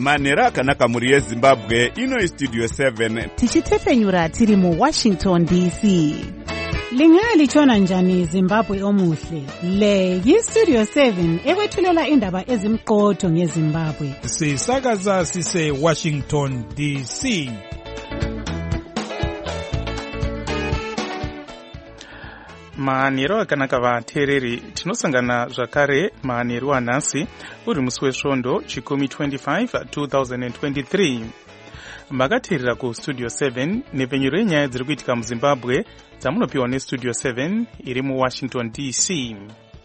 manhero akanaka muri yezimbabwe. Ino Studio 7 tichitefenyura tiri mu Washington DC. Lingalitshona njani Zimbabwe omuhle? Le yi-Studio 7 ekwethulela indaba ezimqotho ngeZimbabwe. Sisakaza sise Washington DC. Manhero akanaka vateereri, tinosangana zvakare manhero anhasi uri musi wesvondo chikumi 25 2023. Makateerera kuStudio 7 nepfenyuro yenyaya dziri kuitika muZimbabwe dzamunopiwa neStudio 7 iri muWashington DC.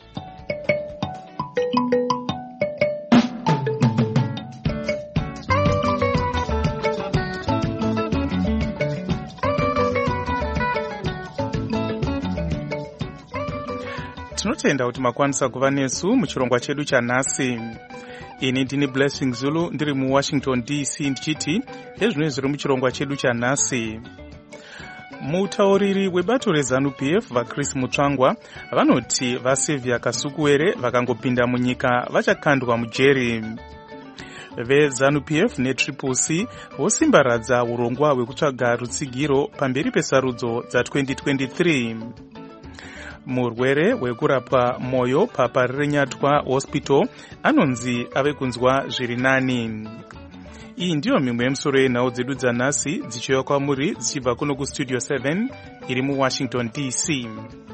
Tinotenda kuti makwanisa kuva nesu muchirongwa chedu chanhasi. Ini ndini Blessing Zulu ndiri muWashington DC ndichiti ezvino zviri muchirongwa chedu chanhasi. Mutauriri webato reZANU-PF vaChris Mutsvangwa vanoti vaSylvia Kasukuwere vakangopinda munyika vachakandwa mujeri. VeZANU-PF neTriple-C vosimbaradza urongwa hwekutsvaga rutsigiro pamberi pesarudzo dza2023. Murwere wekurapwa moyo paParirenyatwa Hospital anonzi ave kunzwa zviri nani. Iyi ndiyo mimwe yemusoro yenhau dzedu dzanhasi dzichiuya kwamuri dzichibva kuno kuStudio 7 iri muWashington DC.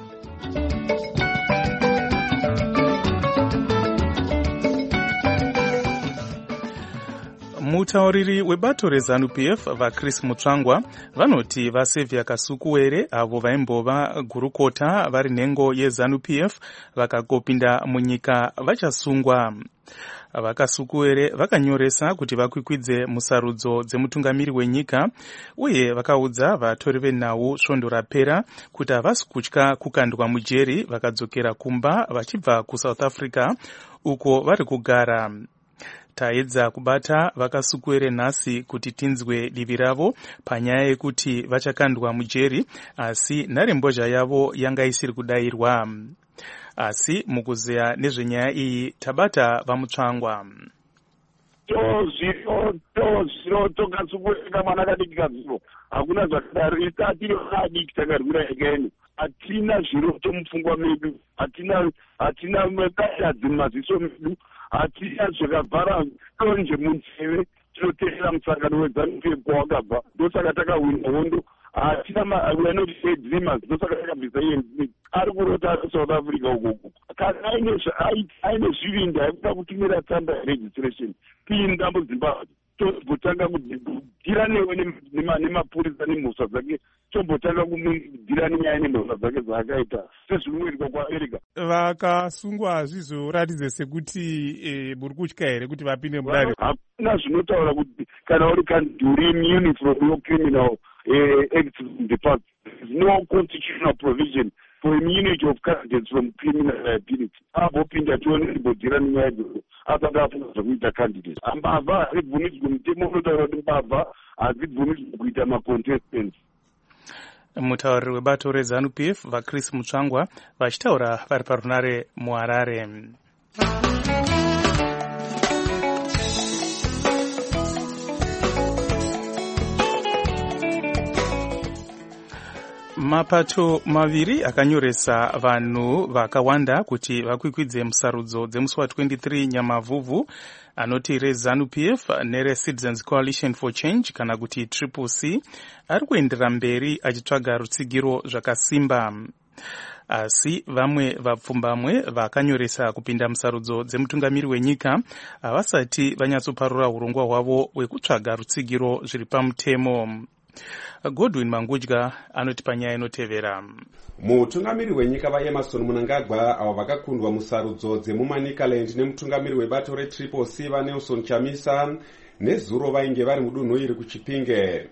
Mutauriri webato reZANU-PF vaChris Mutsvangwa vanoti vaSylvia Kasukuwere avo vaimbova gurukota vari nhengo yeZANU-PF vakangopinda munyika vachasungwa. VaKasukuwere vakanyoresa kuti vakwikwidze musarudzo dzemutungamiri wenyika uye vakaudza vatori venhau svondo rapera kuti havasi kutya kukandwa mujeri vakadzokera kumba vachibva kuSouth Africa uko vari kugara. Taedza kubata vaKasukuwere nhasi kuti tinzwe divi ravo panyaya yekuti vachakandwa mujeri, asi nharembozha yavo yanga isiri kudayirwa. Asi mukuzeya nezvenyaya iyi tabata vaMutsvangwa. Zviro tokasukuwere mwana kadiki kaziro hakuna zvakadaro isati adiki takarwira again. Hatina zviro tomupfungwa medu, hatina mekadzi mumaziso medu, hatina zvakavhara donje munzeve tinoteerera musangano weZANU-PF kwawakabva, ndosaka takawina hondo. Hatina dreamers, ndosaka takabvisa ANC. Ari kurota ari South Africa ukoko. Kana aine zvivindi aikuda kutumira tsamba yeregistration pinda muZimbabwe tozotanga kudhira newe nemapurisa nemhosva dzake, tombotanga kudhira nenyaya nemhosva dzake dzaakaita sezvinoitika kuAmerika. Vakasungwa hazvizoratidze sekuti muri kutya here kuti vapinde mudare? Hakuna zvinotaura kuti kana uri kanduri immune from your criminal acts in the past. There is no constitutional provision for immunity of candidates from criminal liability. Abopinda tione ribodhira nenyaya idzodzo asati afunga zvekuita candidate. Mbavha hadzibvumidzwi, mutemo unotaura kuti mbavha hadzibvumidzwi kuita macontestants. Mutauriri webato reZANU-PF vaChris Mutsvangwa vachitaura vari parunare muHarare. Mapato maviri akanyoresa vanhu vakawanda kuti vakwikwidze musarudzo dzemusi wa23 Nyamavhuvhu anoti reZANU-PF nereCitizens Coalition for Change kana kuti Triple-C ari kuendera mberi achitsvaga rutsigiro zvakasimba. Asi vamwe vapfumbamwe vakanyoresa kupinda musarudzo dzemutungamiri wenyika havasati vanyatsoparura urongwa hwavo hwekutsvaga rutsigiro zviri pamutemo. Godwin Mangudya anoti panyaya inotevera. Mutungamiri wenyika vaEmmerson Mnangagwa avo vakakundwa musarudzo dzemumanicaland nemutungamiri webato reTriple-C vaNelson Chamisa nezuro vainge vari mudunhu iri kuChipinge.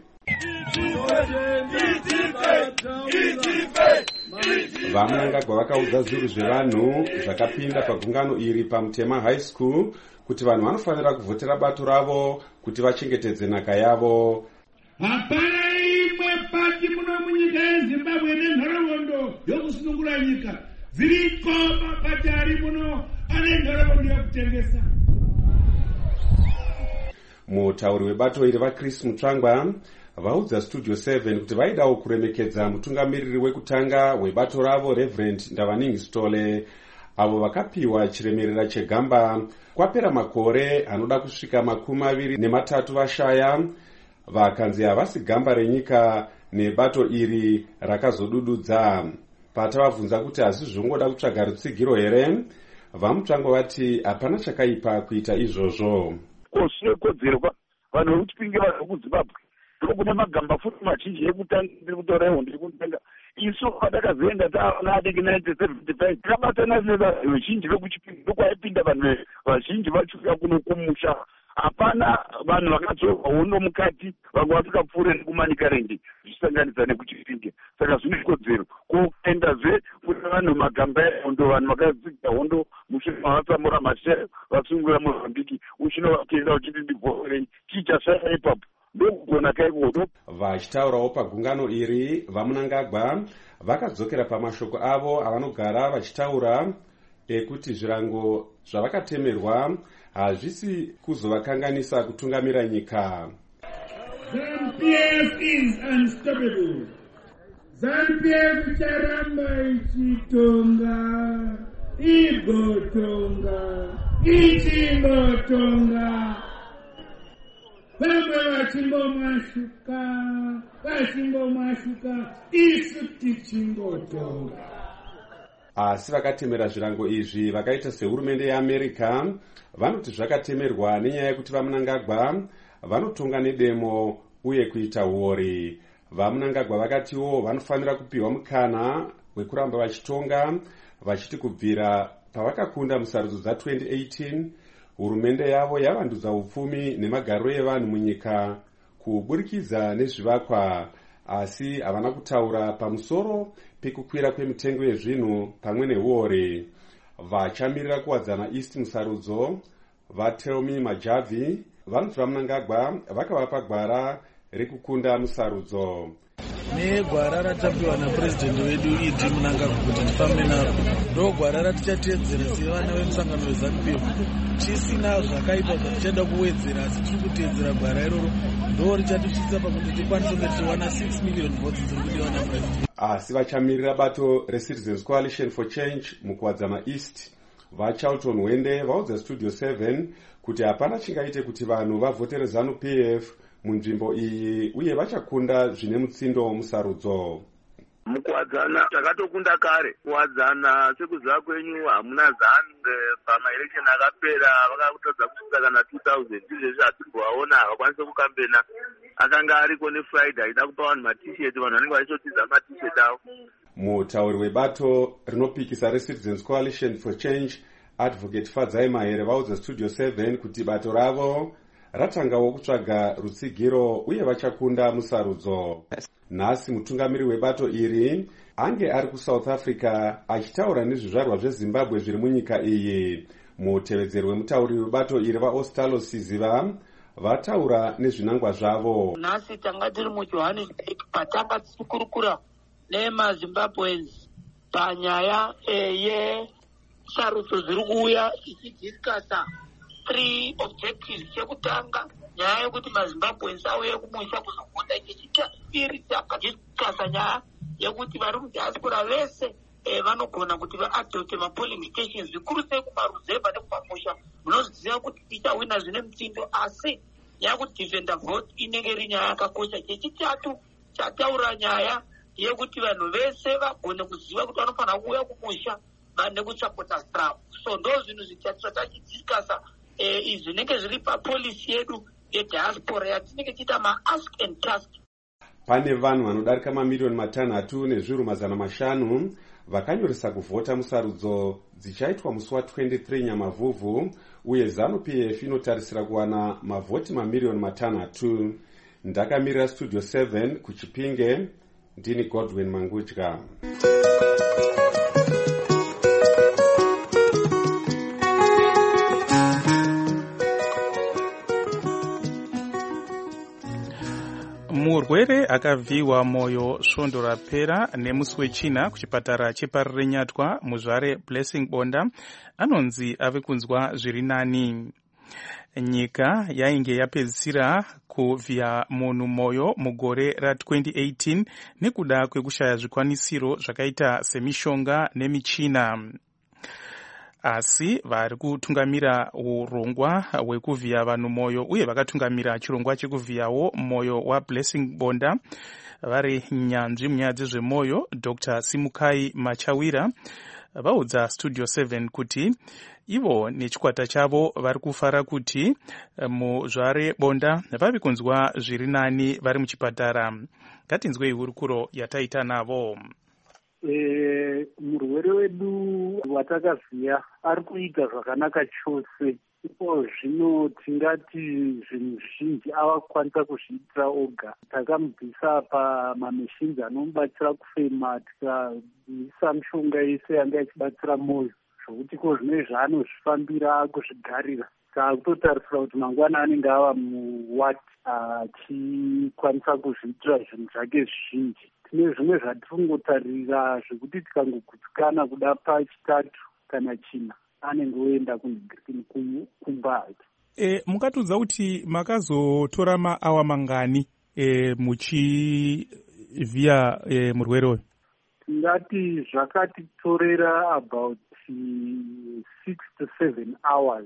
VaMnangagwa vakaudza zviru zvevanhu zvakapinda pagungano iri paMutema High School kuti vanhu vanofanira kuvhotera bato ravo kuti vachengetedze nhaka yavo. Hapana imwe pati muno munyika yeZimbabwe nenharaunda yokusunungura nyika dziriko mapati ari muno ane nharaunda yekutengesa. mutauri webato iri vaChris Mutsvangwa vaudza Studio 7 kuti vaidawo kuremekedza mutungamiriri wekutanga webato ravo Reverend Ndavaningi Sitole avo vakapiwa chiremerera chegamba kwapera makore anoda kusvika 23 vashaya vakanzi havasi gamba renyika nebato iri rakazodududza. Patavabvunza kuti hazvi zvongoda kutsvaga rutsigiro here, vaMutsvangwa vati hapana chakaipa kuita izvozvo. Kosure kodzero vanhu vekuchipinge vanhu kuZimbabwe ndokune magamba futi mazhinji ekutanga ndiri kutorewo ndiri kutanga isu padakazoenda taona adenge 1975 takabatana nevanhu vazhinji vekuchipinge ndokwaipinda vanhu vazhinji vachiuya kuno kumusha. Hapana vanhu vakadzorwa hondo mukati vamwe vasikapfuure nekumanika rengi zvichisanganisa nekuchipinge. Saka zvine kodzero kuendazve kuti vanhu magamba ehondo vanhu vakadzidza hondo mushure mavasamura mashere vasungura Mozambiki uchino vakuenda uchiti ndibvorei chichashaya ipapo ndokugona kaikodo. Vachitaurawo pagungano iri vaMunangagwa vakadzokera pamashoko avo avanogara vachitaura ekuti zvirango zvavakatemerwa hazvisi kuzovakanganisa kutungamira nyika. ZANU-PF is unstoppable. ZANU-PF icharamba ichitonga, igotonga, ichingotonga. Vamwe vachimbomwashuka, isu tichingotonga. Asi vakatemera zvirango izvi vakaita sehurumende yeAmerica vanoti zvakatemerwa nenyaya yekuti vaMunangagwa vanotonga nedemo uye kuita huori. VaMunangagwa vakatiwo vanofanira kupiwa mukana wekuramba vachitonga vachiti kubvira pavakakunda musarudzo dza2018 hurumende yavo yavandudza upfumi nemagariro evanhu munyika kuburikidza nezvivakwa, asi havana kutaura pamusoro pekukwira kwemitengo yezvinhu pamwe nehuori. Vachamirira kuwadzana East musarudzo vaTelmi Majavi vanoti vaMunangagwa vakavapa gwara rekukunda musarudzo. Negwara ratapiwa napurezidendi wedu Idi Munangagwa kuti tifambe naro ndo gwara ratichateedzera sevana vemusangano weZANU-PF. Tisina zvakaipa zvatichada kuwedzera, asi tiri kuteedzera gwara iroro ndo richatisvitsa pakuti tikwanise kunge tichiwana 6 million votes dziri kudiwa napurezidendi. Asi vachamirira bato reCitizens Coalition for Change mukuwadzana East vaCharlton Wende vaudza Studio 7 kuti hapana chingaite kuti vanhu vavhotere ZANU-PF munzvimbo iyi uye vachakunda zvine mutsindo musarudzo. Mukuwadzana takatokunda kare. Kuwadzana sekuziva kwenyu hamuna ZANU pamaelection akapera vakatadza kusvika kana 2000 izvezvi hatimbovaona havakwanise kukambena. Akanga ariko neFriday aida kupa vanhu matisheti, vanhu vanenge vachizotiza matisheti avo. Mutauri webato rinopikisa reCitizens Coalition for Change Advocate Fadzai Mahere vaudza Studio 7 kuti bato ravo ratangawo kutsvaga rutsigiro uye vachakunda musarudzo. Nhasi mutungamiri webato iri ange ari kuSouth Africa achitaura nezvizvarwa zveZimbabwe zviri munyika iyi. Mutevedzeri wemutauri webato iri vaOstalo Siziva vataura nezvinangwa zvavo. Nhasi tanga tiri muJohannesburg patanga tichikurukura nemaZimbabweans panyaya yesarudzo dziri kuuya tichidhiskasa 3 objectives. Chekutanga nyaya yekuti maZimbabweans auye kumusha kuzovhota. Chechipiri takadhiskasa nyaya yekuti vari mudiaspora vese vanogona kuti vaadopte mapolling stations zvikuru sei kumaruzevha nekumamusha. Munoziva kuti tichawina zvine mutsindo, asi nyaya yekuti defender vote inenge iri nyaya yakakosha. Chechitatu chataura nyaya yekuti vanhu vese vagone kuziva kuti vanofanira kuuya kumusha nekutsapota Trump. So ndo zvinhu zvitatu zvatachidhiskasa izvi zvinenge zviri papolisi yedu yediaspora yatinenge tiita maask and task. Pane vanhu vanodarika 500,000 vakanyoresa kuvhota musarudzo dzichaitwa musi wa23 Nyamavhuvhu uye ZANU-PF inotarisira kuwana mavhoti 500,000. Ndakamirira Studio 7 kuChipinge, ndini Godwin Mangudya. Murwere akavhiwa moyo svondo rapera nemusi wechina kuchipatara cheParire Nyatwa muzvare Blessing Bonda anonzi ave kunzwa zviri nani. nyika yainge yapedzisira kuvhiya munhu moyo mugore ra2018 nekuda kwekushaya zvikwanisiro zvakaita semishonga nemichina. Asi vari kutungamira urongwa hwekuvhiya vanhu moyo uye vakatungamira chirongwa chekuvhiyawo moyo waBlessing Bonda vari nyanzvi munyaya dzezvemoyo Dr. Simukai Machawira vaudza Studio 7 kuti ivo nechikwata chavo vari kufara kuti muzvare Bonda vavi kunzwa zviri nani vari muchipatara. Ngatinzwei hurukuro yataita navo. Murwere wedu watakaziya ari kuita zvakanaka chose. Ipo zvino tingati zvinhu zvizhinji avakwanisa kuzviitira oga. Takamubvisa pamameshini anomubatsira kufema, tikaisa mishonga yese yanga ichibatsira moyo, zvokuti ko zvine zvaanozvifambira kuzvigarira. Takutotarisira kuti mangwana anenge ava muwati achikwanisa kuzviitira zvinhu zvake zvizhinji. Tine zvimwe zvatiringotarira zvekuti tikangogutsikana kuda pachitatu kana china anenge oenda kumba hake. Mukatudza kuti makazotora maawa mangani muchivhiya murwere uyu? Tingati zvakatitorera about 6 to 7 hours.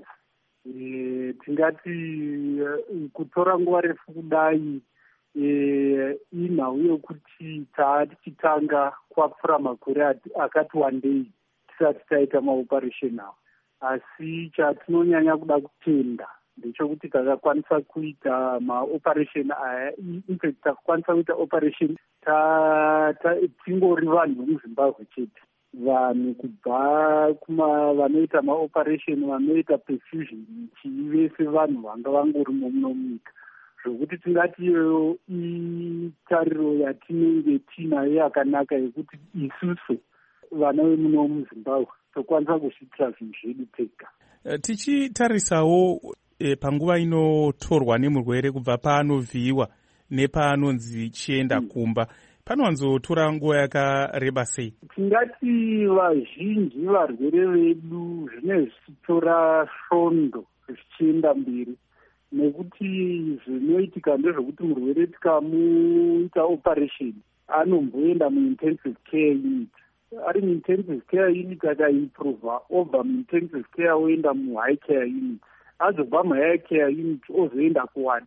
Tingati kutora nguva refu kudai inhau yokuti tichitanga kwapfuura makore akati wandei tisati taita maoperation awo. Asi chatinonyanya kuda kutenda ndechekuti takakwanisa kuita maoperation aya. Infact takakwanisa kuita operation tingori vanhu vemuZimbabwe chete. Vanhu kubva vanoita maoperation, vanoita perfusion vese vanhu vanga vangorimo muno munyika. Zvokuti tingati iyo itariro yatinenge tinayo yakanaka yekuti isusu vana vemuno muZimbabwe tokwanisa kuzviitira zvinhu zvedu tega. Tichitarisawo panguva inotorwa nemurwere kubva paanovhiyiwa nepaanonzi chienda kumba, panowanzotora nguva yakareba sei? Tingati vazhinji varwere vedu zvine zvichitora svondo zvichienda mberi, nekuti zvinoitika ndezvekuti murwere tikamuita operation anomboenda muintensive care unit. Ari muintensive care unit akaimprova obva muintensive care oenda muhigh care unit, azobva muhigh care unit ozoenda kuwadi.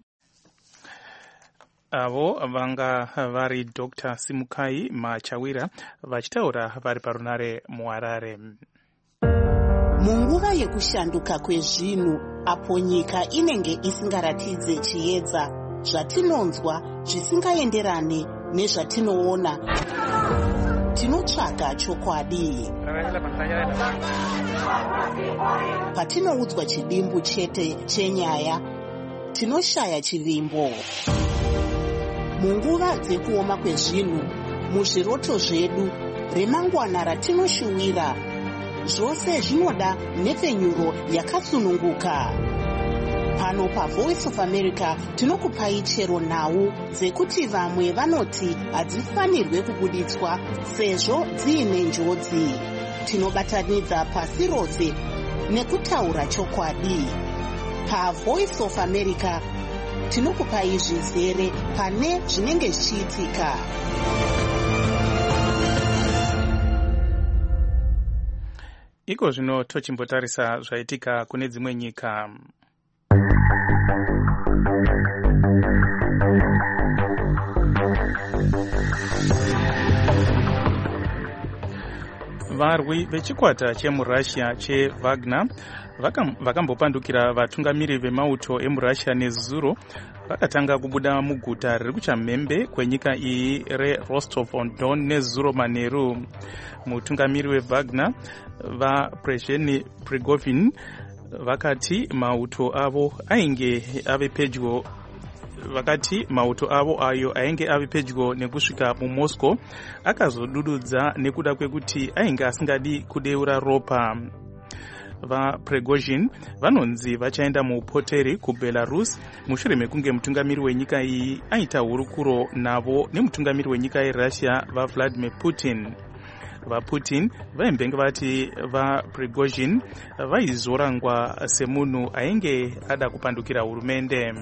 Avo vanga vari Dr. Simukai Machawira vachitaura vari parunare muHarare. Munguva yekushanduka kwezvinhu, apo nyika inenge isingaratidze chiedza, zvatinonzwa zvisingaenderane nezvatinoona, tinotsvaga chokwadi. Patinoudzwa chidimbu chete chenyaya, tinoshaya chivimbo. Munguva dzekuoma kwezvinhu, muzviroto zvedu, remangwana ratinoshuwira, zvose zvinoda nhepfenyuro yakasununguka. Pano paVoice of America tinokupai chero nhau dzekuti vamwe vanoti hadzifanirwe kubuditswa sezvo dziine njodzi. Tinobatanidza pasi rose nekutaura chokwadi. PaVoice of America tinokupai zvizere pane zvinenge zvichiitika. Iko zvino tochimbotarisa zvaitika kune dzimwe nyika. Varwi vechikwata chemuRussia cheWagner vakambopandukira vatungamiri vemauto emuRussia nezuro vakatanga kubuda muguta riri kuchamhembe kwenyika iyi reRostov-on-Don nezuro manheru. Mutungamiri weWagner vaPrezheni Prigozhin vakati mauto avo ainge ave pedyo ayo ainge ave pedyo nekusvika muMoscow akazodududza nekuda kwekuti ainge asingadi kudeura ropa. VaPrigozhin vanonzi vachaenda muupoteri kuBelarus mushure mekunge mutungamiri wenyika iyi aita hurukuro navo nemutungamiri wenyika yeRussia vaVladimir Putin. vaputin vaimbenge vati vaprigozhin vaizorangwa semunhu ainge ada kupandukira hurumende.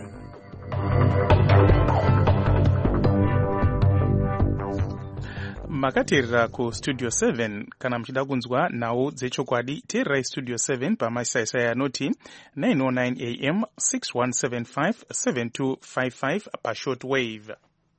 Makateerera kustudio 7 kana muchida kunzwa nhau dzechokwadi teererai studio 7 pamasaisai anoti 909 am 6175 7255 pashort wave.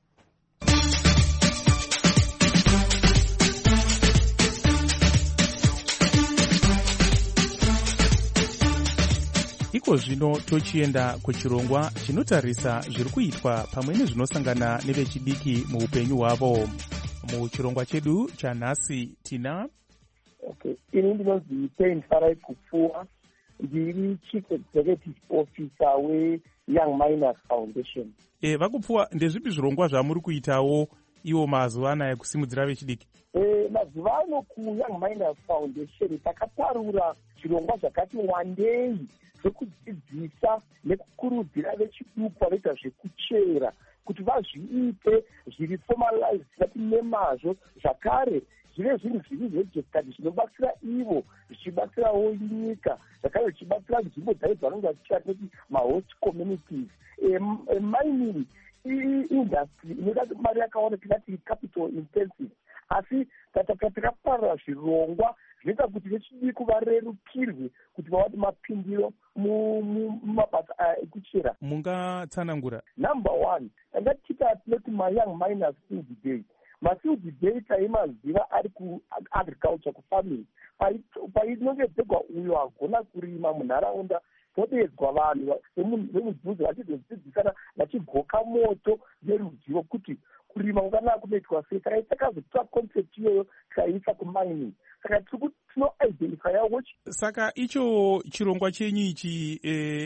Iko zvino tochienda kuchirongwa chinotarisa zviri kuitwa pamwe nezvinosangana nevechidiki muupenyu hwavo. Muchirongwa chedu chanhasi tina ini ndinonzi Pain Farai Kupfuwa, ndiri Chief Executive Officer weYoung Miners Foundation. Vakupfuwa, ndezvipi zvirongwa zvamuri kuitawo iwo mazuva anaya kusimudzira vechidiki? Mazuva ano kuYoung Miners Foundation takatarura zvirongwa zvakati wandei zvekudzidzisa nekukurudzira vechiduku vanoita zvekuchera kuti vazviite zviri formalized zvisati nemazvo, zvakare zvive zvinhu zviri registered zvinobatsira ivo zvichibatsirawo nyika, zvakare zvichibatsira nzvimbo dzavo dzavanenge vachichira kuti mahost communities. Mining industry inoda mari yakawanda, tingati capital intensive, asi takaparura zvirongwa zvinoita kuti vechidiki varerukirwe kuti vawane mapindiro mumabasa ekuchera. Mungatsanangura? Number one, tangatiita tinoti maYoung Miners Field Day. Mafield Day taimaziva ari kuagriculture, kufarming. Painongedzegwa uyo agona kurima munharaunda, podedzwa vanhu vemudhuze vachizodzidzisana vachigoka moto neruzivo kuti kurima kunganaka kunoitwa sei. Saka takazotora concept iyoyo tikaiisa kumining. Saka tinoidentifya which. Saka icho chirongwa chenyu ichi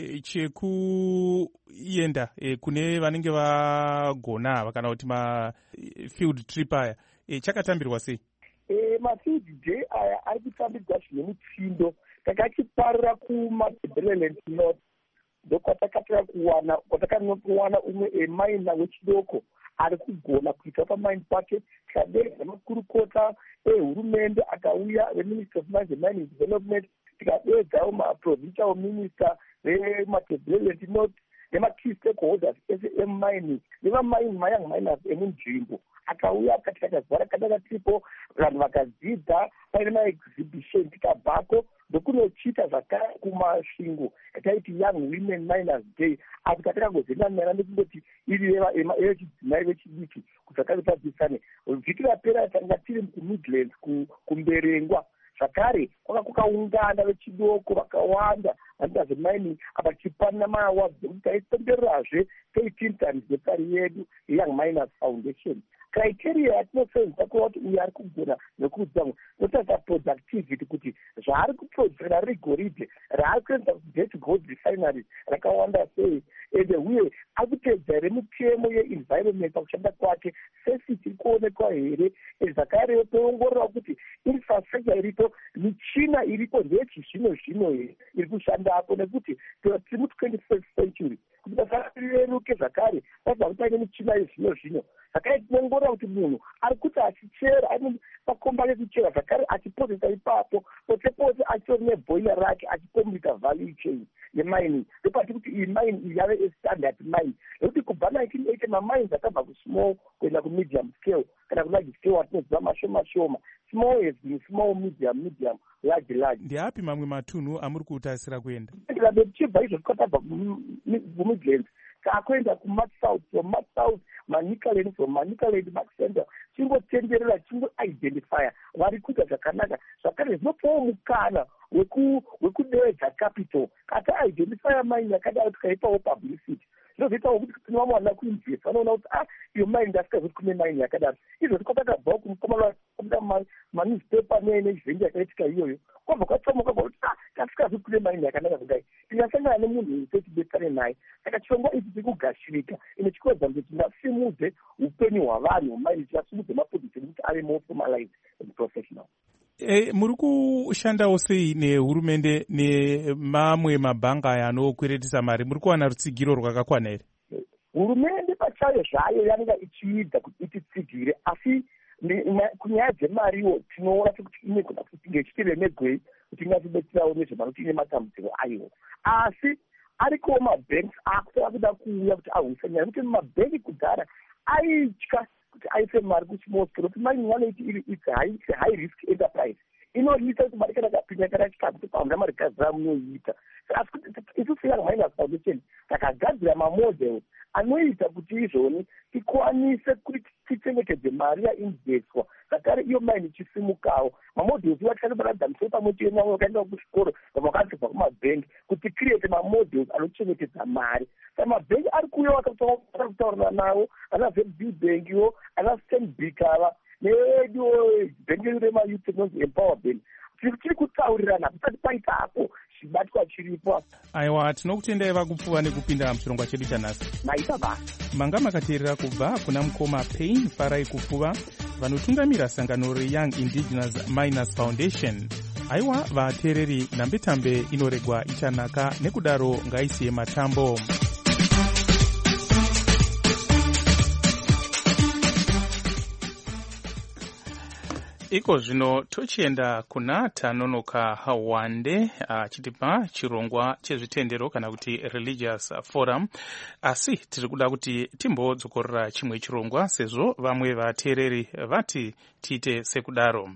chekuenda kune vanenge vagona kana kuti mafield trip aya chakatambirwa sei? Mafield day aya ari kutambirwa zvine mutsindo. Takachiparira kumaTebeleland North ndokwatakawana umwe maina wechidoko ari kugona kuita pamaini pake. Tikadedza makurukota ehurumende akauya, veminister of mines and mining development, tikadedzawo maprovincial minister vematebeleland North nemakey stakeholders ese emining maYoung Miners emunzvimbo. Akauya akati takazara kadaka tiripo, vanhu vakadzidza, paine maexhibition, tikabvako ndokunochiita zvakare kumasvingo yataiti Young Women Miners Day, asi katakangozendamira nekungoti iri yechidzimai vechidiki kuti zvakazopadzisane. Vhiki rapera tanga tiri kuMidlands kumberengwa, zvakare kwanga kukaungana vechidoko vakawanda vanoita zvemining vachipanana maawards ekuti taipembererazve 13 times nepari yedu yeYoung Miners Foundation. Criteria yatinosenzesa kuva kuti uyu ari kugona nekuudzamwe notarisa productivity, kuti zvaari kuproduce kana riri goridhe raari kuendesa kuget gold refineries rakawanda sei, ende uye ari kuteedza here mitemo yeenvironment pakushanda kwake, safety iri kuonekwa here, zvakarewo toongorora kuti infrastructure iripo, michina iripo ndeyechizvino zvino here iri kushandapo, nekuti tiri mu21st century kuti basa rireruke zvakare pazva kuti paine michina yezvino zvino. Zvakare tinongorora kuti munhu ari kuti achichera ane makomba ekuchera, zvakare achiprocessa ipapo pote achitori neboiler rake achikomita value chain yemining. Ndopati kuti iyi mine iyi yave estandard mine, nekuti kubva 1980 mamines akabva kusmall kuenda kumedium scale kana kularge scale atinoziva mashoma shoma. Small has been small, medium, large. Ndeapi mamwe matunhu amuri kutarisira kuenda? Tichibva izvo tikatabva kuMidlands takuenda kuMatsouth, from Matsouth Manicaland, from Manicaland Max Center, chingotenderera chingoidentifya vari kuita zvakanaka, zvakare zvinopawo mukana wekuderedza capital. Kata aidentifya mine yakadaro tikaipawo publicity, zvinozoitawo kuti tinovana kuinvest, vanoona kuti iyo mine ndasikazoti kune mine yakadaro. Izvo tikatakabvawo kumukoma manewspaper nezvenje yakaitika iyoyo, kwabva kwatsamuka kuti tasikazoti kune mine yakanaka kudai, tingasangana nemunhu setibetsane naye. Saka chirongwa ichi chiri kugashirika, ine chikwedza kuti tingasimudze upenyu hwavanhu hwemine, tingasimudze mapozisheni kuti ave more formalized and professional. Muri kushandawo sei nehurumende nemamwe mabhanga aya anokweretesa mari? Muri kuwana rutsigiro rwakakwana here? Hurumende pachayo zvayo yanenge ichiidza kuti ititsigire, asi kunyaya dzemariwo tinoona kuti inogona kuti ichitiremegwei kuti ingatibetserawo nezvevanoti ine matambudziko ayo, asi arikowo mabhenki akutova kuda kuuya kuti ahwisa nyaya kuti mabhenki kudhara aitya kuti aise mari kuchimosco nokuti mari vanoiti its high risk enterprise inoita kuti mari kana kapinya kana chikapi kuti pahamuna mari gadzira munoiita. Asi kuti isu seyoung miners foundation takagadzira mamodels anoita kuti izvoni tikwanise kuti tichengetedze mari yainvestwa zvakare iyo mine ichisimukawo. Mamodels iwatikazobaradzanisei pamwe chete navo vakaenda kuchikoro vamwe vakatobva kumabhengi kuti create mamodels anochengetedza mari. Saka mabhengi ari kuuya vakataurana navo, ana ZB Bank ana Stanbic ava needu bhengi remayouth inonzi Empower Bank tiri kutaurirana kusati paitapo chibatwa chiripo. Aiwa, tinokutendai vakupfuwa nekupinda muchirongwa chedu chanhasi. Maita basa. Manga makateerera kubva kuna mukoma Pain Farai Kupfuva vanotungamira sangano reYoung Indigenous Miners Foundation. Aiwa vateereri, nhambetambe inoregwa ichanaka, nekudaro ngaisiye matambo. Iko zvino tochienda kuna Tanonoka Hawande achitipa chirongwa chezvitendero kana kuti religious forum, asi tiri kuda kuti timbodzokorera chimwe chirongwa sezvo vamwe vateereri vati tiite sekudaro.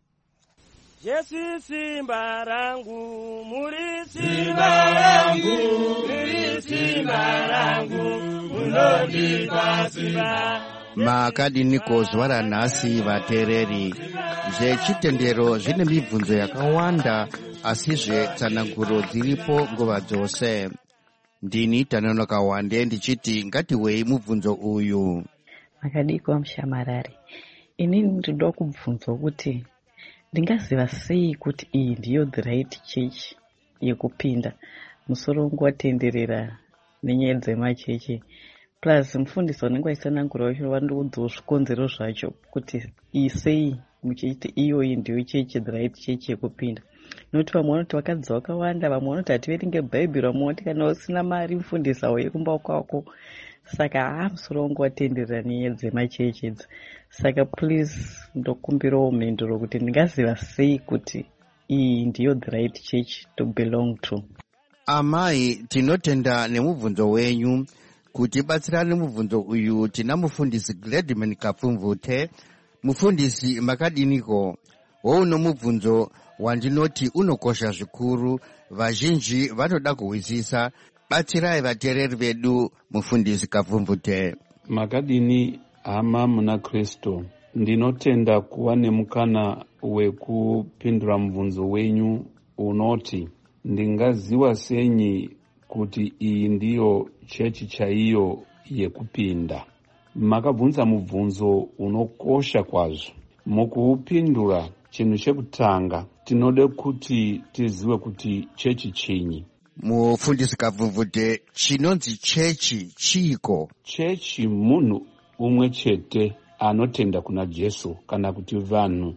Yesu simba rangu, muri simba rangu, muri simba rangu, munondipa simba. Makadiniko zuva ranhasi vateereri, zvechitendero zvine mibvunzo yakawanda asi tsananguro dziripo nguva dzose. Ndini Tanonoka Hawande ndichiti ngatiwei mubvunzo uyu. Makadiko mushamarari, inini ndinoda kubvunza kuti ndingaziva sei kuti iyi ndiyo the right church yekupinda. Musoro wangu watenderera nenyaya dzemachechi. Plus mufundisi wanenge aisanangura wacho vandoudzawo zvikonzero zvacho kuti isei muchiti iyoyi ndiyo chechi the right chechi yekupinda. Nokuti vamwe vanoti vakadzi vakawanda, vamwe vanoti hativerenge bhaibheri, vamwe vanoti kana usina mari mufundisi auye kumba kwako. Saka musoro wangu watenderera nenyaya dzemachechi idzi. Saka please ndokumbirawo mhinduro kuti ndingaziva sei kuti iyi ndiyo the right church to belong to. Amai, tinotenda nemubvunzo wenyu. Kuti batsirane mubvunzo uyu tina mufundisi Gladman Kapfumvute. Mufundisi makadiniko? Wouno mubvunzo wandinoti unokosha zvikuru, vazhinji vanoda kuhwisisa. Batsirai vateereri vedu, mufundisi Kapfumvute. Makadini hama muna Kristo, ndinotenda kuva nemukana wekupindura mubvunzo wenyu unoti ndingaziva senyi kuti iyi ndiyo chechi chaiyo yekupinda. Makabvunza mubvunzo unokosha kwazvo. Mukuupindura, chinhu chekutanga tinode kuti tizive kuti chechi chinyi. Mufundisi Kapfumvute, chinonzi chechi chiiko? Chechi munhu umwe chete anotenda kuna Jesu, kana kuti vanhu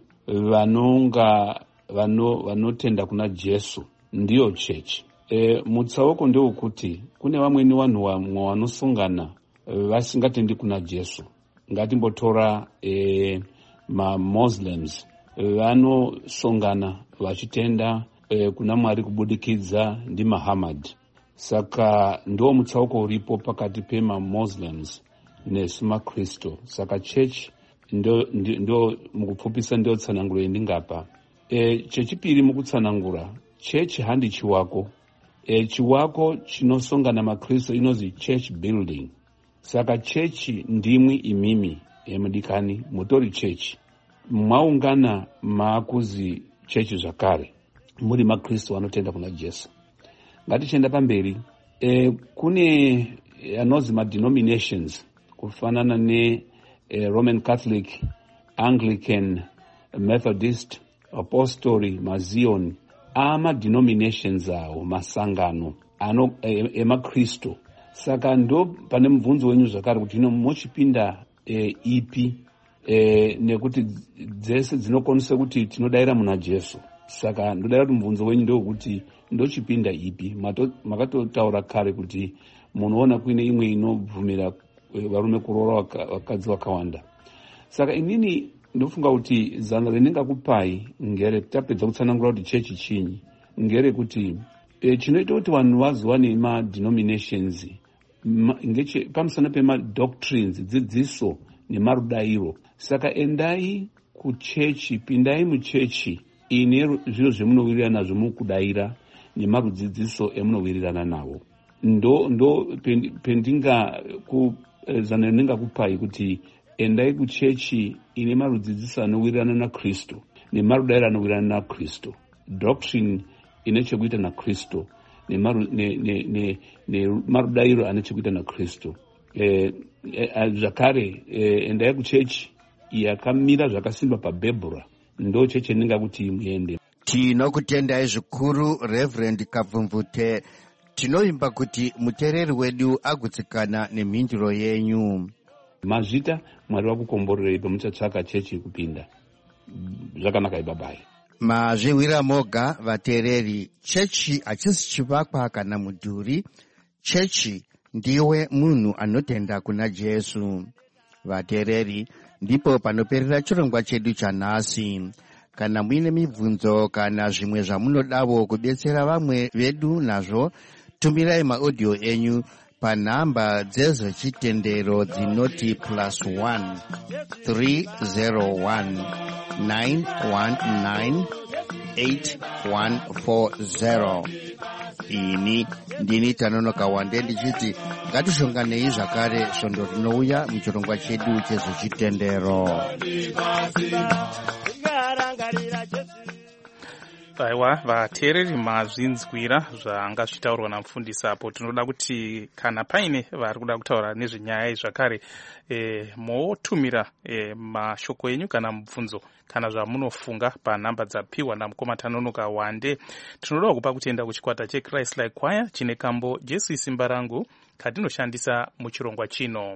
vanotenda kuna Jesu ndiyo chechi. Mutsauko ndewekuti kune vamweni vanhu vamwe vanosungana vasingatendi kuna Jesu. Ngatimbotora maMuslims vanosongana vachitenda kuna Mwari kubudikidza ndiMuhammad. Saka ndo mutsauko uripo pakati pemaMuslims nesu maKristu. Saka church ndo mukupfupisa ndio tsananguro yendingapa. Chechipiri mukutsanangura, church handi chiwako. Chiwako chinosongana maKristu inozi church building. Saka church ndimwi imimi emudikani mutori church. Mwaungana maakuzi church zvakare. Muri maKristu vanotenda kuna Jesu. Ngatichenda pamberi. Kune anozi ma-denominations kufanana ne Roman Catholic, Anglican, Methodist, Apostolic, Mazion. Ama-denominations awo, masangano emaKristu. Saka ndo pane mubvunzo wenyu zvakare kuti muchipinda ipi nekuti dzese dzinokwanisa kuti tinodayira muna Jesu. Saka ndodayira kuti mubvunzo wenyu ndewekuti ndochipinda ipi. Makatotaura kare kuti munoona kuine imwe inobvumira varume kuroora vakadzi vakawanda. Saka inini ndofunga kuti zano rendingakupai ngere tapedza kutsanangura kuti chechi chinyi ngere kuti chinoita kuti vanhu vaziva nema-denominations pamusana pema-doctrines, dzidziso nemarudairo. Saka endai kuchechi, pindai muchechi ine zviro zvemunowirirana nazvo mukudaira nemarudzidziso emunowirirana nawo. Ndo zano rendingakupai kuti endai kuchechi ine marudzidziso anowirirana naKristu nemarudairo anowirirana naKristu, doctrine ine chekuita naKristu nemarudairo ane chekuita naKristu. Zvakare endai kuchechi yakamira zvakasimba pabhebhura, ndo chechi ndingakuti muende. Tinokutendai zvikuru Reverend Kabvumvute. Tinoimba kuti muteereri wedu agutsikana nemhinduro yenyu. Mazvita Mwari vakukomborerei pamuchatsvaka chechi kupinda. Zvakanaka ibabai. Mazviwira moga vateereri, chechi hachisi chivakwa kana mudhuri. Chechi ndiwe munhu anotenda kuna Jesu. Vateereri, ndipo panoperera chirongwa chedu chanhasi. Kana muine mibvunzo kana zvimwe zvamunodawo kubetsera vamwe vedu nazvo, tumirai maaudio enyu panhamba dzezvechitendero dzinoti +1 301 919 8140. Ini ndini Tanonoka Wande ndichiti ngatishonganei zvakare svondo rinouya muchirongwa chedu chezvechitendero. Aiwa, vateereri mazvinzwira zvanga zvitaurwa namufundisi apo. Tinoda kuti kana paine vari kuda kutaura nezvenyaya zvakare, motumira mashoko enyu kana mubvunzo kana zvamunofunga panhamba dzapiwa namukoma Tanonoka Wande. Tinoda kupa kutenda kuchikwata cheChrist Like Choir chine kambo Jesu isimba rangu katinoshandisa muchirongwa chino.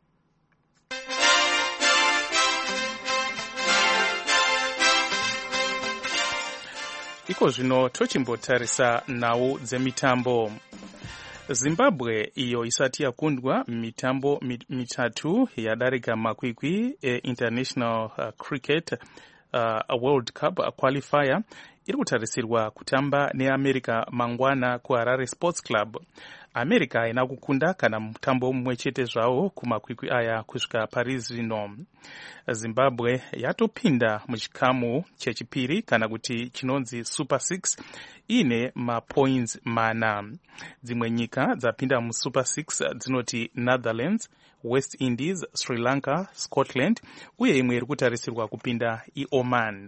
Iko zvino tochimbotarisa nhau dzemitambo. Zimbabwe iyo isati yakundwa mitambo mitatu yadarika makwikwi International Cricket World Cup qualifier iri kutarisirwa kutamba neAmerica mangwana kuHarare Sports Club. America haina kukunda kana mutambo mumwe chete zvawo kumakwikwi aya kusvika Paris zvino. Zimbabwe yatopinda muchikamu chechipiri kana kuti chinonzi Super 6 ine mapoints mana. Dzimwe nyika dzapinda muSuper 6 dzinoti Netherlands, West Indies, Sri Lanka, Scotland uye imwe iri kutarisirwa kupinda iOman.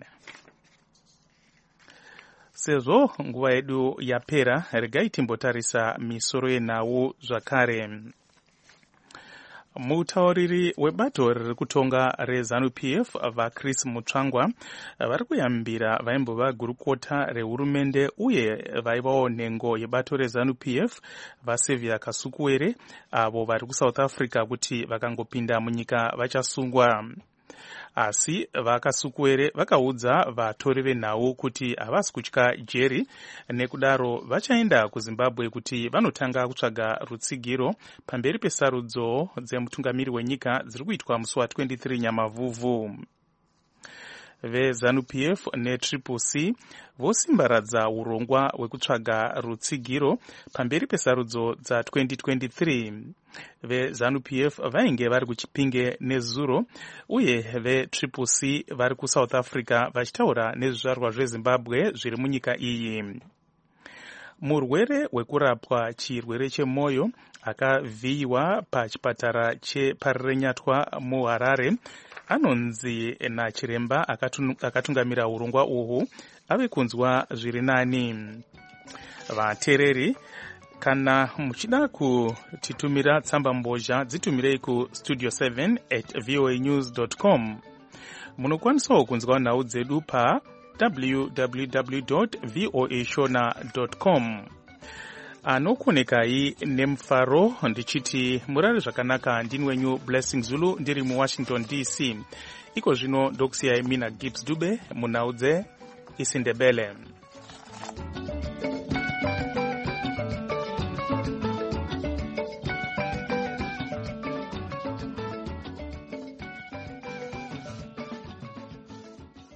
Sezvo nguva yedu yapera, regai timbotarisa misoro yenhau zvakare. Mutauriri webato riri kutonga reZANU-PF vaChris Mutsvangwa vari kuyambira vaimbova gurukota rehurumende uye vaivawo nhengo yebato reZANU-PF vaSevia Kasukuwere avo vari kuSouth Africa kuti vakangopinda munyika vachasungwa. Asi vaKasukuwere vakaudza vatori venhau kuti havasi kutya jeri, nekudaro vachaenda kuZimbabwe kuti vanotanga kutsvaga rutsigiro pamberi pesarudzo dzemutungamiri wenyika dziri kuitwa musi wa23 Nyamavhuvhu. VeZANU-PF neCCC vosimbaradza urongwa hwekutsvaga rutsigiro pamberi pesarudzo dza2023. VeZANU-PF vainge vari kuChipinge neZuro uye veCCC vari kuSouth Africa vachitaura nezvizvarwa zveZimbabwe zviri munyika iyi. Murwere wekurapwa chirwere chemwoyo akavhiyiwa pachipatara cheParirenyatwa muHarare anonzi nachiremba akatungamira urongwa uhu ave kunzwa zviri nani. Vateereri, kana muchida kutitumira tsamba mbozha dzitumirei kustudio7@voanews.com. Munokwanisawo kunzwa nhau dzedu pa www.voashona.com. Anokonekai nemufaro ndichiti murare zvakanaka. Ndini wenyu Blessing Zulu ndiri muWashington DC. Iko zvino ndokusiyai mina Gibbs Dube munhau dzeIsindebele.